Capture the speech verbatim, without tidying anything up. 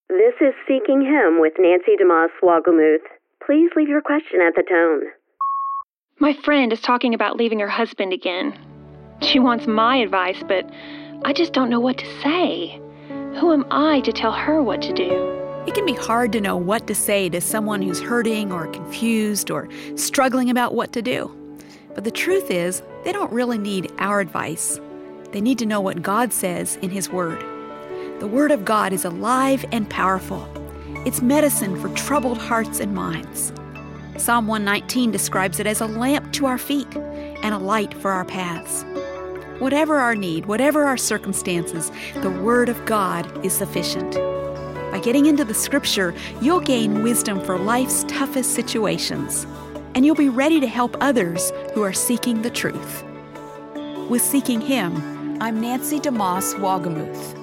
This is Seeking Him with Nancy DeMoss Wagglemuth. Please leave your question at the tone. My friend is talking about leaving her husband again. She wants my advice, but I just don't know what to say. Who am I to tell her what to do? It can be hard to know what to say to someone who's hurting or confused or struggling about what to do. But the truth is, they don't really need our advice. They need to know what God says in His Word. The Word of God is alive and powerful. It's medicine for troubled hearts and minds. Psalm one nineteen describes it as a lamp to our feet and a light for our paths. Whatever our need, whatever our circumstances, the Word of God is sufficient. By getting into the Scripture, you'll gain wisdom for life's toughest situations, and you'll be ready to help others who are seeking the truth. With Seeking Him, I'm Nancy DeMoss Wagglemuth.